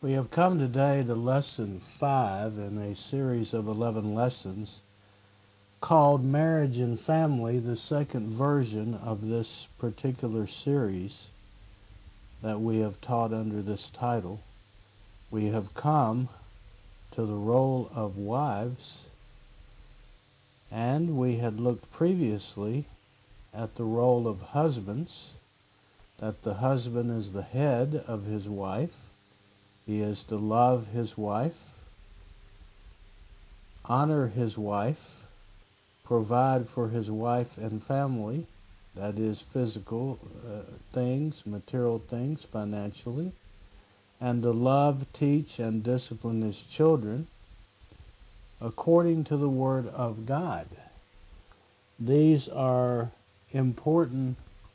We have come today to lesson 5 in a series of 11 lessons called Marriage and Family, the second version of this particular series that we have taught under this title. We have come to the role of wives, and we had looked previously at the role of husbands, that the husband is the head of his wife. He is to love his wife, honor his wife, provide for his wife and family, that is physical things, material things, financially, and to love, teach, and discipline his children according to the Word of God. These are important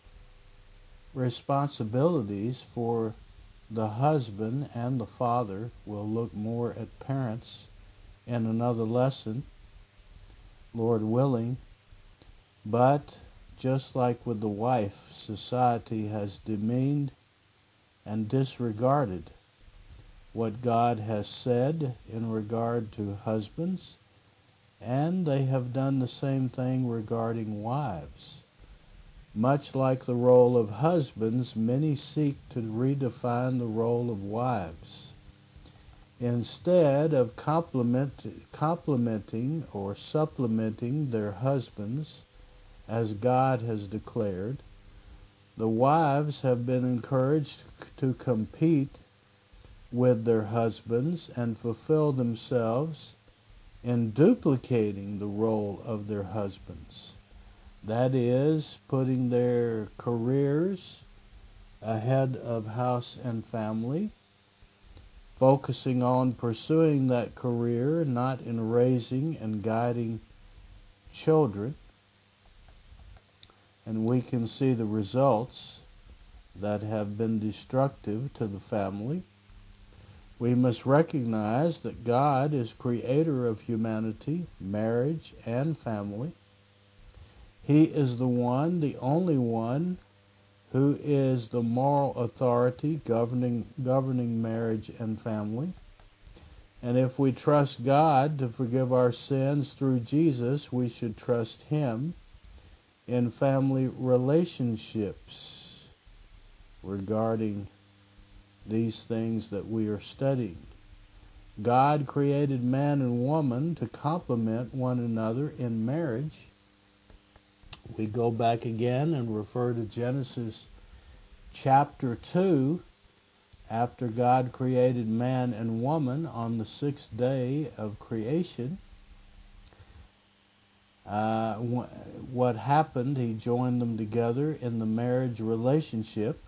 responsibilities for the husband and the father. We'll look more at parents in another lesson, Lord willing. But just like with the wife, society has demeaned and disregarded what God has said in regard to husbands, and they have done the same thing regarding wives. Much like the role of husbands, many seek to redefine the role of wives. Instead of complementing or supplementing their husbands, as God has declared, the wives have been encouraged to compete with their husbands and fulfill themselves in duplicating the role of their husbands. That is, putting their careers ahead of house and family, focusing on pursuing that career, not in raising and guiding children. And we can see the results that have been destructive to the family. We must recognize that God is creator of humanity, marriage, and family. He is the one, the only one, who is the moral authority governing marriage and family. And if we trust God to forgive our sins through Jesus, we should trust Him in family relationships regarding these things that we are studying. God created man and woman to complement one another in marriage. We go back again and refer to Genesis chapter 2. After God created man and woman on the 6th day of creation, what happened? He joined them together in the marriage relationship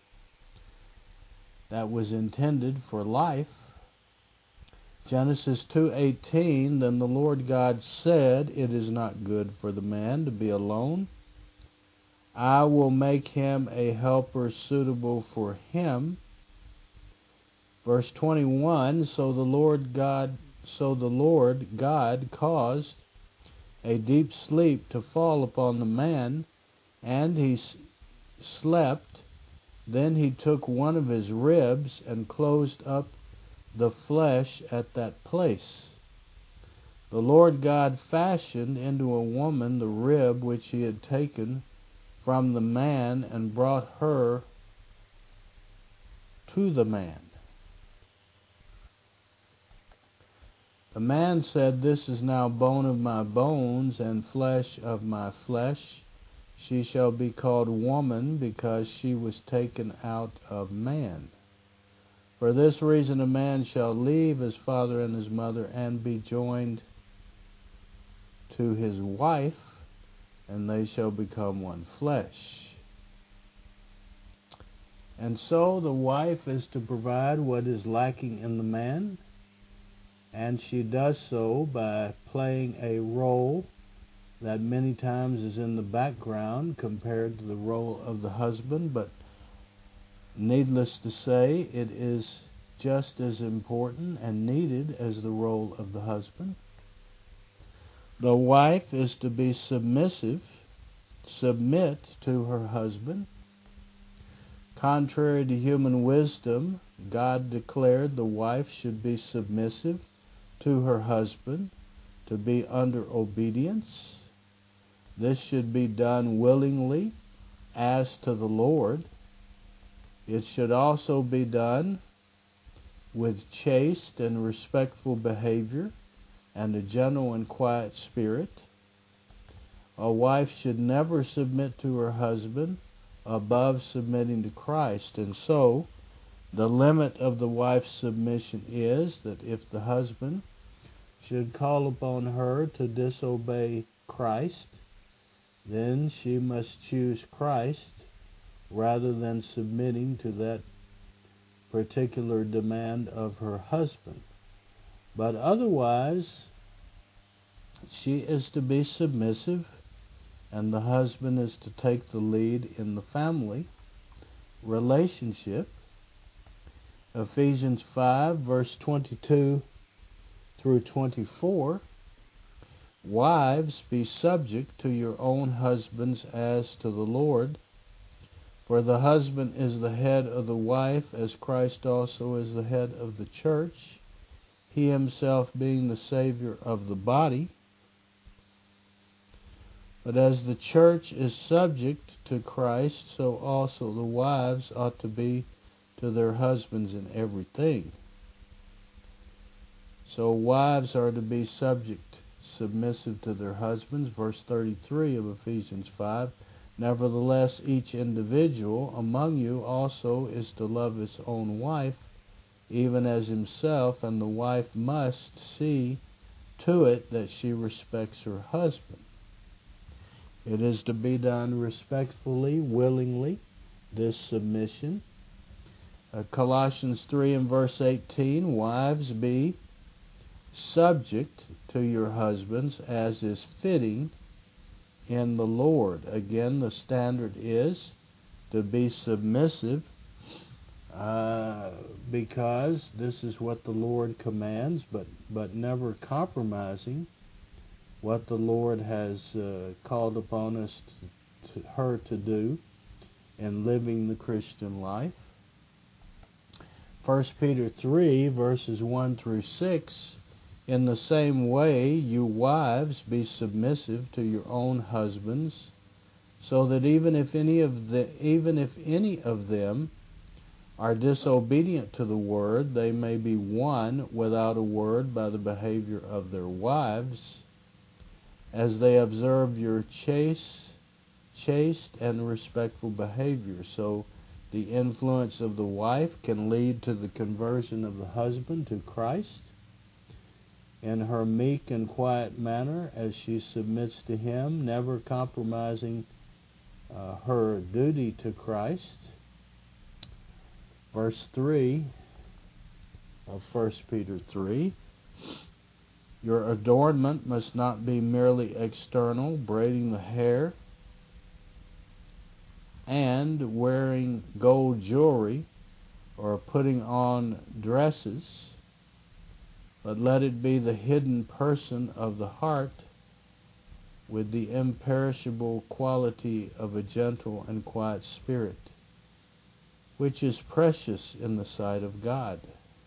that was intended for life. Genesis 2:18, then the Lord God said, it is not good for the man to be alone. I will make him a helper suitable for him. Verse 21, so the Lord God caused a deep sleep to fall upon the man, and he slept. Then he took one of his ribs and closed up the flesh at that place. The Lord God fashioned into a woman the rib which he had taken from the man and brought her to the man. The man said, this is now bone of my bones and flesh of my flesh. She shall be called woman because she was taken out of man. For this reason a man shall leave his father and his mother and be joined to his wife, and they shall become one flesh. And so the wife is to provide what is lacking in the man, and she does so by playing a role that many times is in the background compared to the role of the husband, but needless to say, it is just as important and needed as the role of the husband. The wife is to be submissive, submit to her husband, Contrary to human wisdom, God declared the wife should be submissive to her husband, to be under obedience. This should be done willingly as to the Lord. It should also be done with chaste and respectful behavior and a gentle and quiet spirit. A wife should never submit to her husband above submitting to Christ. And so, the limit of the wife's submission is that if the husband should call upon her to disobey Christ, then she must choose Christ rather than submitting to that particular demand of her husband. But otherwise, she is to be submissive, and the husband is to take the lead in the family relationship. Ephesians 5, verse 22 through 24. Wives, be subject to your own husbands as to the Lord. For the husband is the head of the wife, as Christ also is the head of the church, he himself being the Savior of the body. But as the church is subject to Christ, so also the wives ought to be to their husbands in everything. So wives are to be submissive to their husbands. Verse 33 of Ephesians 5. Nevertheless, each individual among you also is to love his own wife, even as himself, and the wife must see to it that she respects her husband. It is to be done respectfully, willingly, this submission. Colossians 3 and verse 18, wives, be subject to your husbands as is fitting in the Lord. Again, the standard is to be submissive because this is what the Lord commands, but never compromising what the Lord has called upon us her to do in living the Christian life. 1 Peter 3, verses 1 through 6, in the same way, you wives, be submissive to your own husbands, so that even if any of them are disobedient to the word, they may be won without a word by the behavior of their wives, as they observe your chaste and respectful behavior. So the influence of the wife can lead to the conversion of the husband to Christ in her meek and quiet manner as she submits to him, never compromising her duty to Christ. Verse 3 of 1 Peter 3. Your adornment must not be merely external, braiding the hair and wearing gold jewelry or putting on dresses, but let it be the hidden person of the heart with the imperishable quality of a gentle and quiet spirit, which is precious in the sight of God.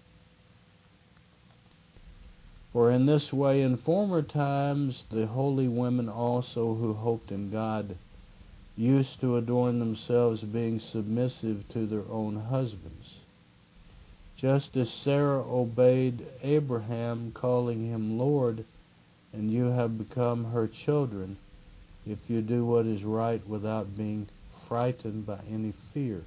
For in this way in former times the holy women also who hoped in God used to adorn themselves, being submissive to their own husbands, just as Sarah obeyed Abraham, calling him Lord, and you have become her children if you do what is right without being frightened by any fear.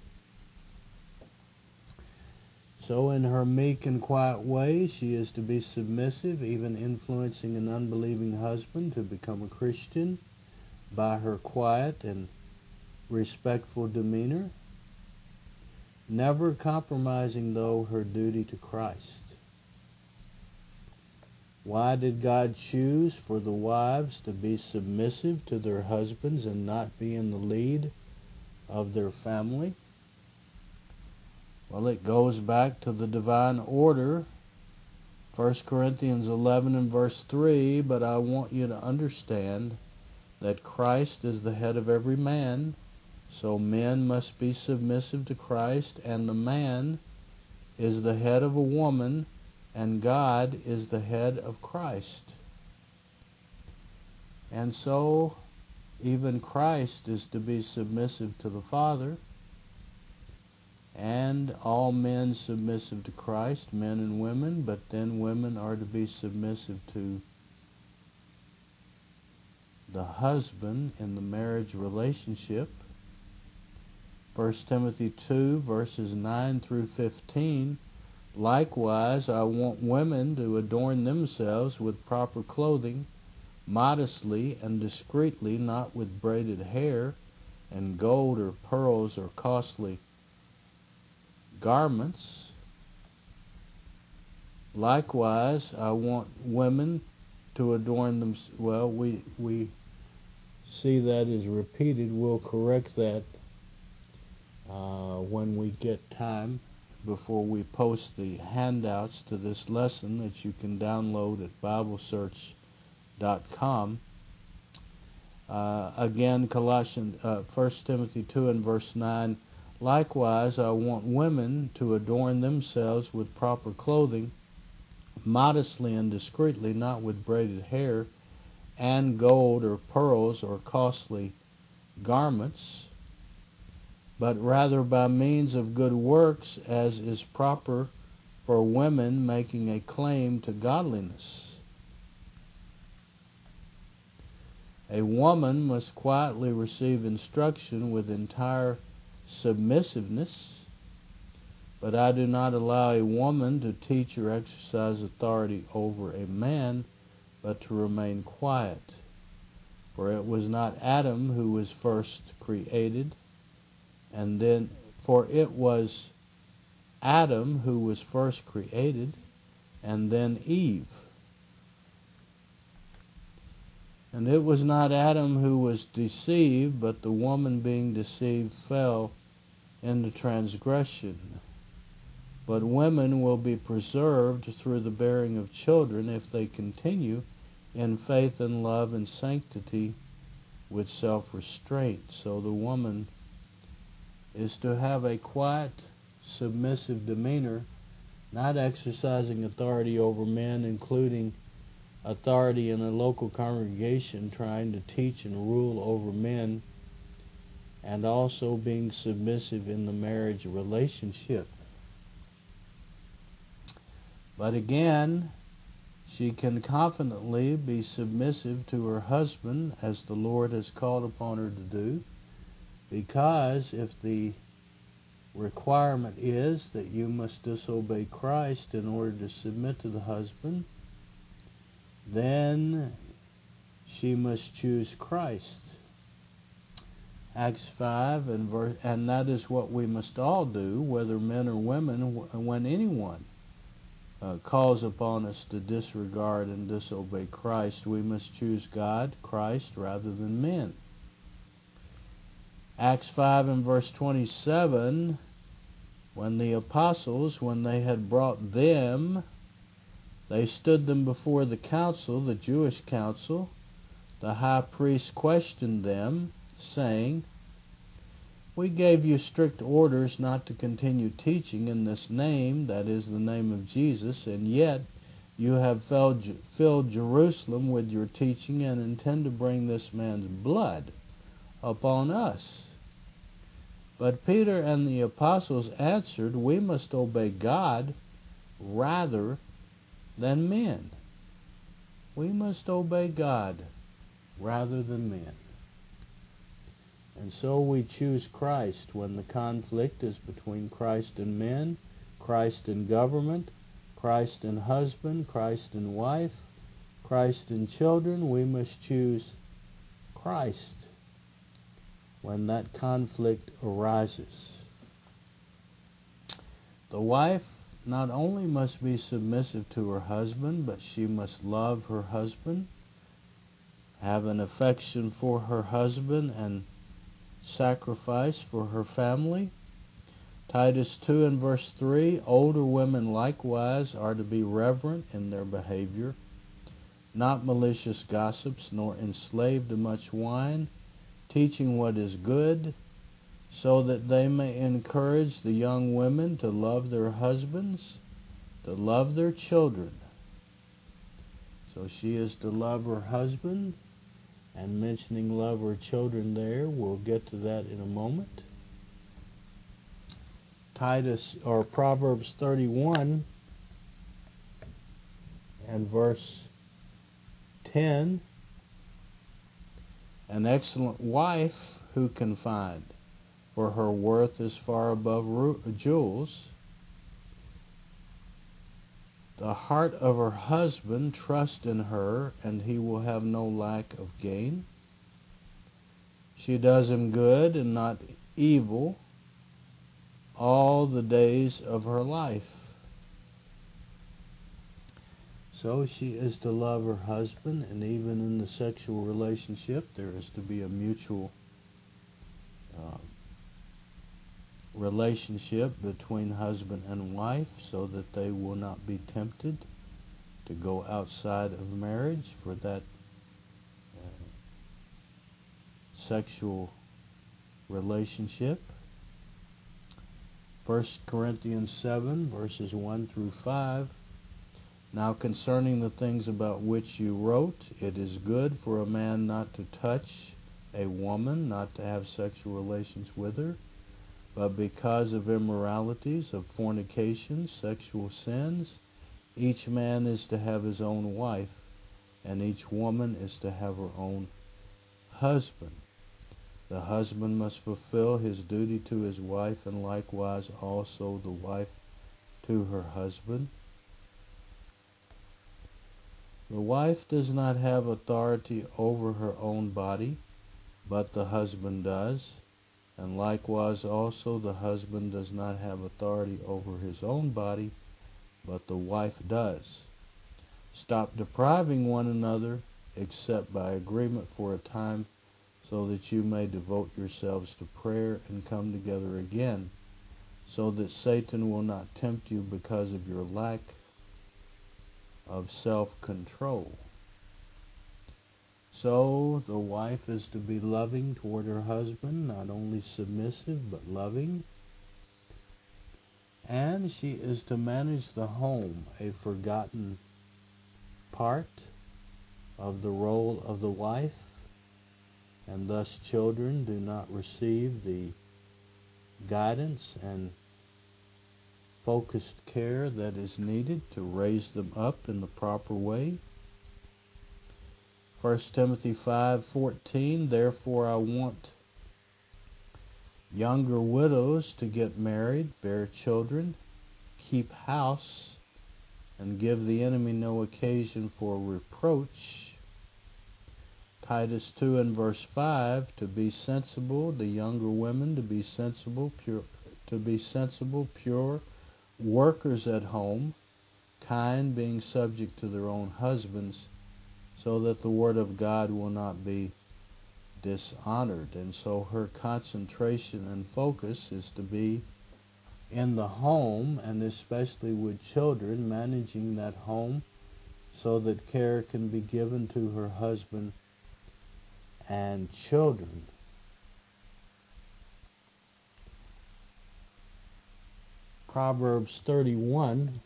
So in her meek and quiet way, she is to be submissive, even influencing an unbelieving husband to become a Christian by her quiet and respectful demeanor, never compromising, though, her duty to Christ. Why did God choose for the wives to be submissive to their husbands and not be in the lead of their family? Well, it goes back to the divine order. 1 Corinthians 11 and verse 3, but I want you to understand that Christ is the head of every man, So men must be submissive to Christ, and the man is the head of a woman, and God is the head of Christ. And so even Christ is to be submissive to the Father, and all men submissive to Christ, men and women, but then women are to be submissive to the husband in the marriage relationship. 1 Timothy 2, verses 9 through 15, likewise, I want women to adorn themselves with proper clothing, modestly and discreetly, not with braided hair and gold or pearls or costly garments. Likewise, I want women to adorn them. Well, we see that is repeated. We'll correct that when we get time, before we post the handouts to this lesson that you can download at BibleSearch.com. Again, 1 Timothy 2 and verse 9, likewise, I want women to adorn themselves with proper clothing, modestly and discreetly, not with braided hair and gold or pearls or costly garments, but rather by means of good works, as is proper for women making a claim to godliness. A woman must quietly receive instruction with entire submissiveness, but I do not allow a woman to teach or exercise authority over a man, but to remain quiet. For it was not Adam who was first created, for it was Adam who was first created, and then Eve. And it was not Adam who was deceived, but the woman being deceived fell into transgression. But women will be preserved through the bearing of children if they continue in faith and love and sanctity with self-restraint. So the woman is to have a quiet, submissive demeanor, not exercising authority over men, including authority in a local congregation, trying to teach and rule over men, and also being submissive in the marriage relationship. But again, she can confidently be submissive to her husband as the Lord has called upon her to do, because if the requirement is that you must disobey Christ in order to submit to the husband, then she must choose Christ. Acts 5, and that is what we must all do, whether men or women, when anyone calls upon us to disregard and disobey Christ, we must choose God, Christ, rather than men. Acts 5 and verse 27, when the apostles, when they had brought them, they stood them before the council, the Jewish council. The high priest questioned them, saying, we gave you strict orders not to continue teaching in this name, that is the name of Jesus, and yet you have filled Jerusalem with your teaching and intend to bring this man's blood upon us. But Peter and the apostles answered, we must obey God rather than men. We must obey God rather than men. And so we choose Christ when the conflict is between Christ and men, Christ and government, Christ and husband, Christ and wife, Christ and children. We must choose Christ when that conflict arises. The wife not only must be submissive to her husband, but she must love her husband, have an affection for her husband, and sacrifice for her family. Titus 2 and verse 3, older women likewise are to be reverent in their behavior, not malicious gossips, nor enslaved to much wine, teaching what is good, so that they may encourage the young women to love their husbands, to love their children. So she is to love her husband, and mentioning love her children there, we'll get to that in a moment. Proverbs 31 and verse 10, an excellent wife who can find, for her worth is far above jewels. The heart of her husband trusts in her, and he will have no lack of gain. She does him good and not evil all the days of her life. So she is to love her husband, and even in the sexual relationship there is to be a mutual relationship between husband and wife, so that they will not be tempted to go outside of marriage for that sexual relationship. 1 Corinthians 7 verses 1 through 5. Now concerning the things about which you wrote, it is good for a man not to touch a woman, not to have sexual relations with her, but because of immoralities, of fornication, sexual sins, each man is to have his own wife, and each woman is to have her own husband. The husband must fulfill his duty to his wife, and likewise also the wife to her husband. The wife does not have authority over her own body, but the husband does. And likewise also the husband does not have authority over his own body, but the wife does. Stop depriving one another, except by agreement for a time, so that you may devote yourselves to prayer and come together again, so that Satan will not tempt you because of your lack of self-control. So the wife is to be loving toward her husband, not only submissive but loving. And she is to manage the home, a forgotten part of the role of the wife, and thus children do not receive the guidance and focused care that is needed to raise them up in the proper way. 1 Timothy 5:14, therefore I want younger widows to get married, bear children, keep house, and give the enemy no occasion for reproach. Titus 2 and verse 5, to be sensible, the younger women to be sensible, pure, workers at home, kind, being subject to their own husbands, so that the word of God will not be dishonored. And so her concentration and focus is to be in the home, and especially with children, managing that home so that care can be given to her husband and children. Proverbs 31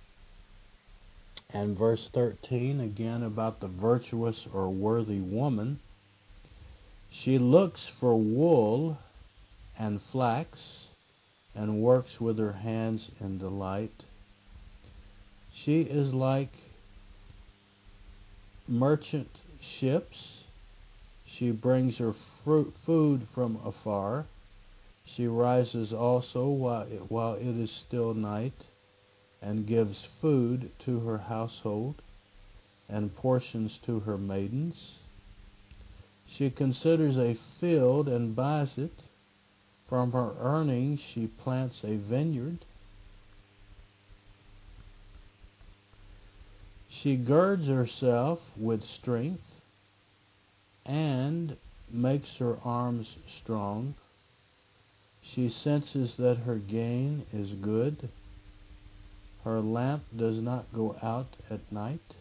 and verse 13, again about the virtuous or worthy woman. She looks for wool and flax, and works with her hands in delight. She is like merchant ships. She brings her food from afar. She rises also while it is still night, and gives food to her household, and portions to her maidens. She considers a field and buys it. From her earnings she plants a vineyard. She girds herself with strength, and makes her arms strong. She senses that her gain is good. Her lamp does not go out at night.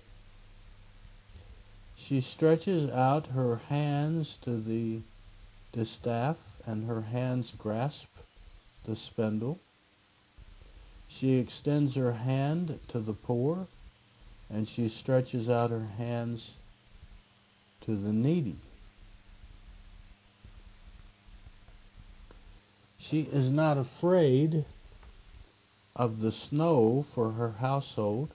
She stretches out her hands to the distaff, and her hands grasp the spindle. She extends her hand to the poor, and she stretches out her hands to the needy. She is not afraid of the snow for her household,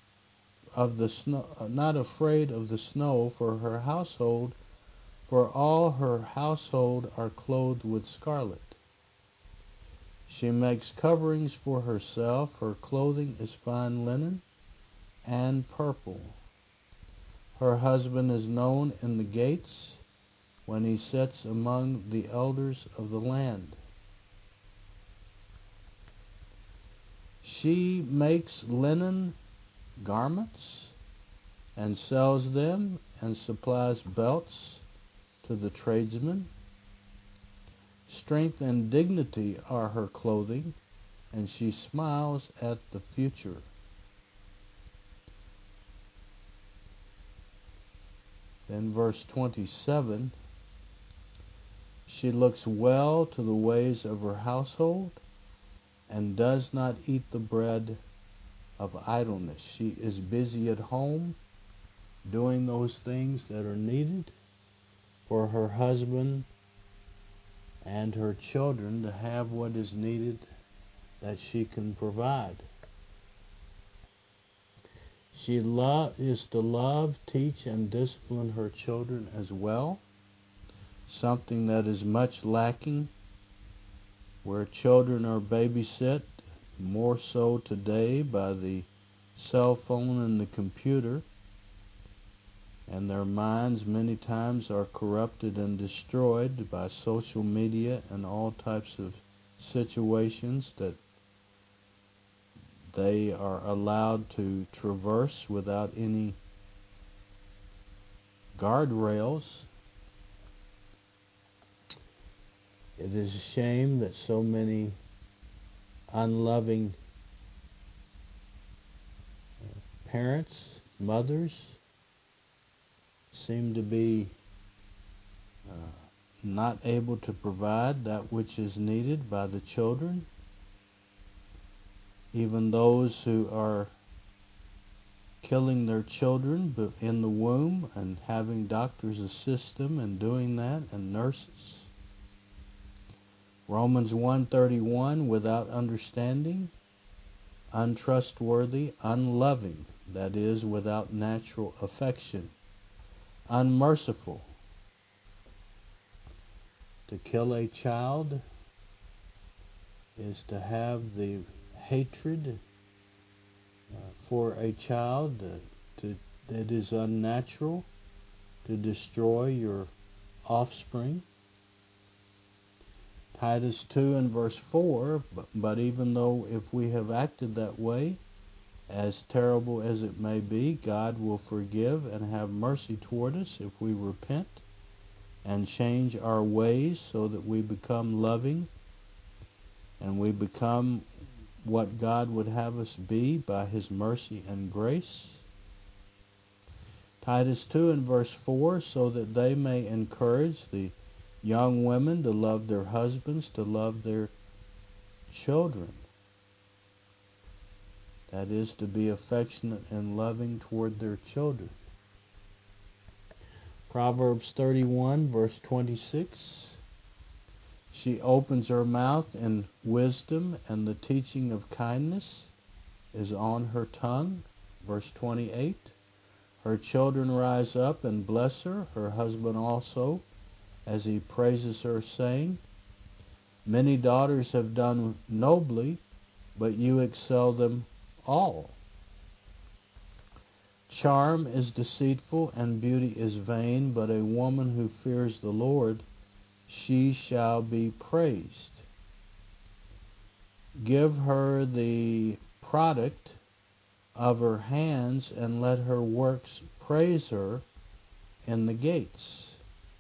not afraid of the snow for her household, for all her household are clothed with scarlet. She makes coverings for herself. Her clothing is fine linen and purple. Her husband is known in the gates when he sits among the elders of the land. She makes linen garments and sells them and supplies belts to the tradesmen. Strength and dignity are her clothing, and she smiles at the future. Then verse 27, she looks well to the ways of her household and does not eat the bread of idleness. She is busy at home doing those things that are needed for her husband and her children to have what is needed that she can provide. She is to love, teach, and discipline her children as well, something that is much lacking where children are babysit, more so today by the cell phone and the computer, and their minds many times are corrupted and destroyed by social media and all types of situations that they are allowed to traverse without any guardrails. It is a shame that so many unloving parents, mothers, seem to be not able to provide that which is needed by the children. Even those who are killing their children in the womb and having doctors assist them in doing that, and nurses. Romans 1:31, without understanding, untrustworthy, unloving, that is, without natural affection, unmerciful. To kill a child is to have the hatred for a child that is unnatural, to destroy your offspring. Titus 2 and verse 4, but even though if we have acted that way, as terrible as it may be, God will forgive and have mercy toward us if we repent and change our ways so that we become loving and we become what God would have us be by His mercy and grace. Titus 2 and verse 4, so that they may encourage the young women to love their husbands, to love their children. That is, to be affectionate and loving toward their children. Proverbs 31 verse 26, she opens her mouth in wisdom, and the teaching of kindness is on her tongue. Verse 28, her children rise up and bless her, her husband also, as he praises her, saying, many daughters have done nobly, but you excel them all. Charm is deceitful and beauty is vain, but a woman who fears the Lord, she shall be praised. Give her the product of her hands, and let her works praise her in the gates.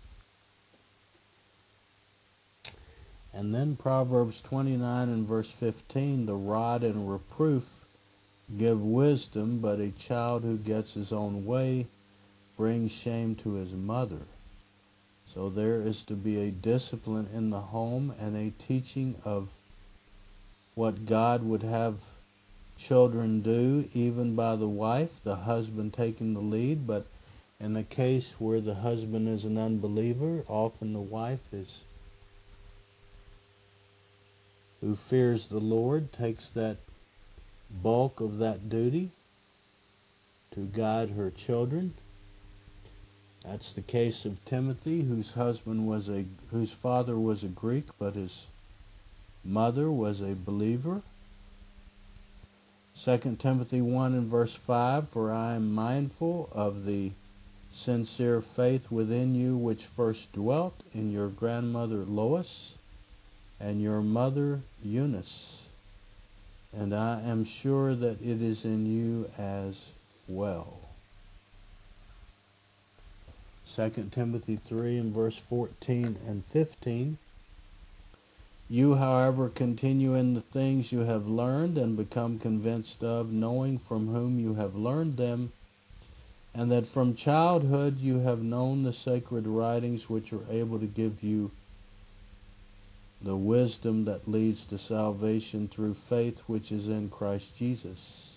And then Proverbs 29 and verse 15, the rod and reproof give wisdom, but a child who gets his own way brings shame to his mother. So there is to be a discipline in the home and a teaching of what God would have children do, even by the wife, the husband taking the lead. But in a case where the husband is an unbeliever, often the wife who fears the Lord takes that bulk of that duty to guide her children. That's the case of Timothy, whose father was a Greek, but his mother was a believer. 2 Timothy 1 and verse 5, "For I am mindful of the sincere faith within you, which first dwelt in your grandmother Lois and your mother Eunice, and I am sure that it is in you as well." 2 Timothy 3 and verse 14 and 15, "You, however, continue in the things you have learned and become convinced of, knowing from whom you have learned them, and that from childhood you have known the sacred writings, which are able to give you the wisdom that leads to salvation through faith which is in Christ Jesus."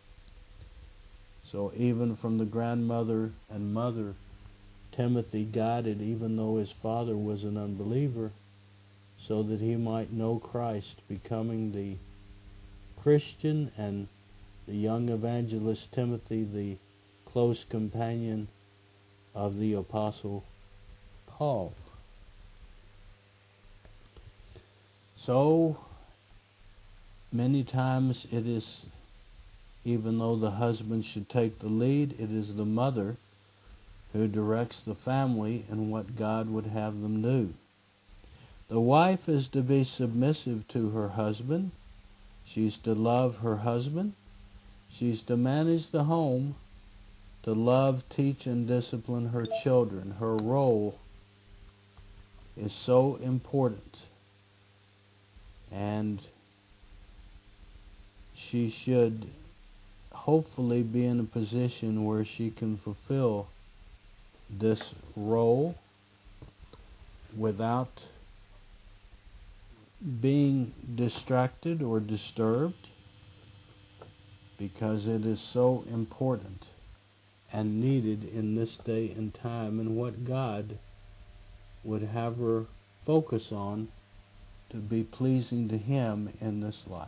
So even from the grandmother and mother, Timothy got it, even though his father was an unbeliever, so that he might know Christ, becoming the Christian, and the young evangelist Timothy the close companion of the Apostle Paul. So many times it is, even though the husband should take the lead, it is the mother who directs the family in what God would have them do. The wife is to be submissive to her husband. She's to love her husband. She's to manage the home, to love, teach, and discipline her children. Her role is so important. And she should hopefully be in a position where she can fulfill this role without being distracted or disturbed, because it is so important and needed in this day and time, and what God would have her focus on to be pleasing to Him in this life.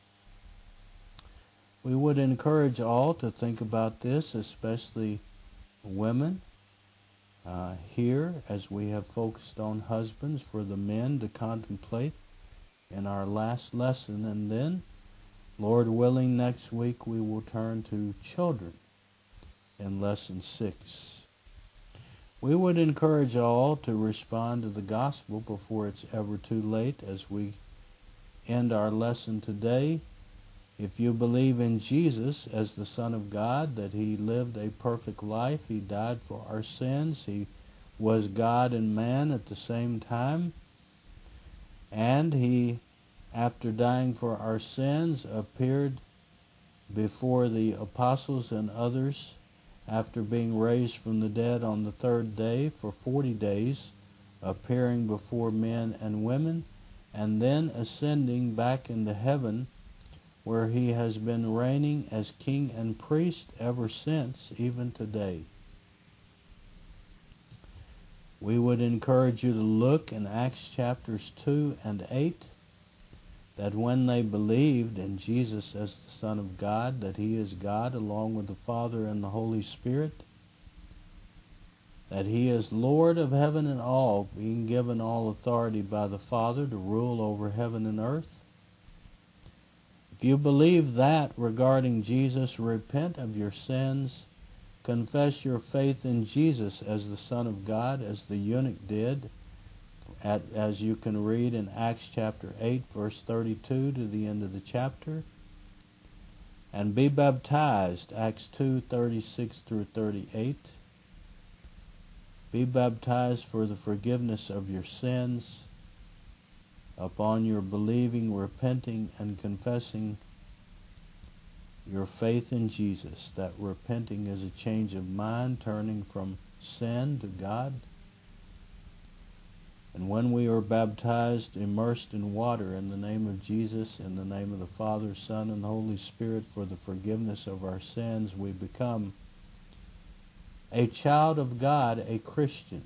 We would encourage all to think about this, especially women. Here, as we have focused on husbands, for the men to contemplate in our last lesson, and then, Lord willing, next week we will turn to children in lesson 6. We would encourage all to respond to the gospel before it's ever too late as we end our lesson today. If you believe in Jesus as the Son of God, that He lived a perfect life, He died for our sins, He was God and man at the same time, and He, after dying for our sins, appeared before the apostles and others after being raised from the dead on the third day for 40 days, appearing before men and women, and then ascending back into heaven, where He has been reigning as King and Priest ever since, even today. We would encourage you to look in Acts chapters 2 and 8, that when they believed in Jesus as the Son of God, that He is God along with the Father and the Holy Spirit, that He is Lord of heaven and all, being given all authority by the Father to rule over heaven and earth. If you believe that regarding Jesus, repent of your sins, confess your faith in Jesus as the Son of God, as the eunuch did, as you can read in Acts chapter 8, verse 32 to the end of the chapter, and be baptized, Acts 2, 36 through 38. Be baptized for the forgiveness of your sins, upon your believing, repenting, and confessing your faith in Jesus. That repenting is a change of mind, turning from sin to God. And when we are baptized, immersed in water in the name of Jesus, in the name of the Father, Son, and the Holy Spirit for the forgiveness of our sins, we become a child of God, a Christian.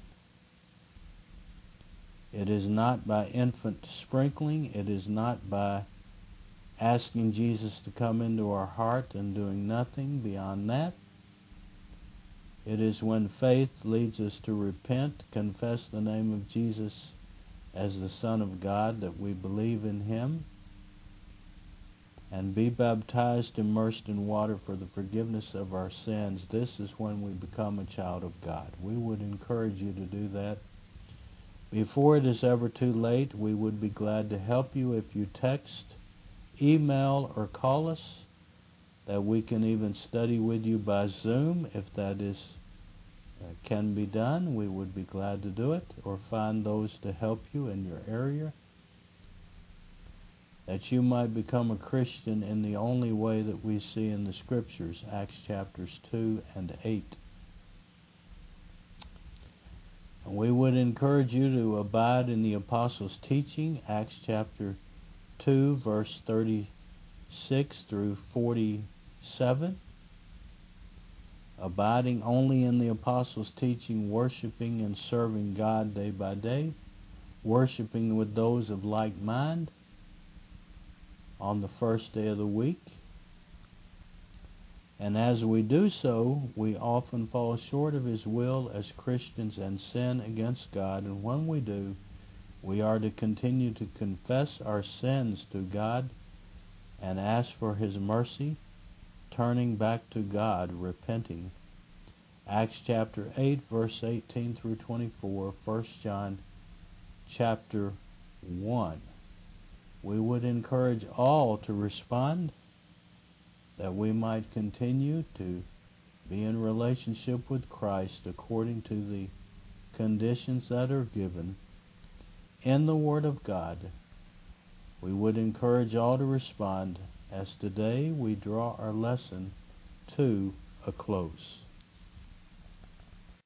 It is not by infant sprinkling. It is not by asking Jesus to come into our heart and doing nothing beyond that. It is when faith leads us to repent, confess the name of Jesus as the Son of God, that we believe in Him, and be baptized, immersed in water for the forgiveness of our sins. This is when we become a child of God. We would encourage you to do that. Before it is ever too late, we would be glad to help you if you text, email, or call us, that we can even study with you by Zoom. If that can be done, we would be glad to do it, or find those to help you in your area, that you might become a Christian in the only way that we see in the Scriptures, Acts chapters 2 and 8. And we would encourage you to abide in the Apostles' teaching, Acts chapter 2, verse 36 through 47. Abiding only in the Apostles' teaching, worshiping and serving God day by day, worshiping with those of like mind on the first day of the week. And as we do so, we often fall short of His will as Christians and sin against God. And when we do, we are to continue to confess our sins to God and ask for His mercy, turning back to God, repenting. Acts chapter 8, verse 18 through 24, 1 John chapter 1. We would encourage all to respond, that we might continue to be in relationship with Christ according to the conditions that are given in the Word of God. We would encourage all to respond as today we draw our lesson to a close.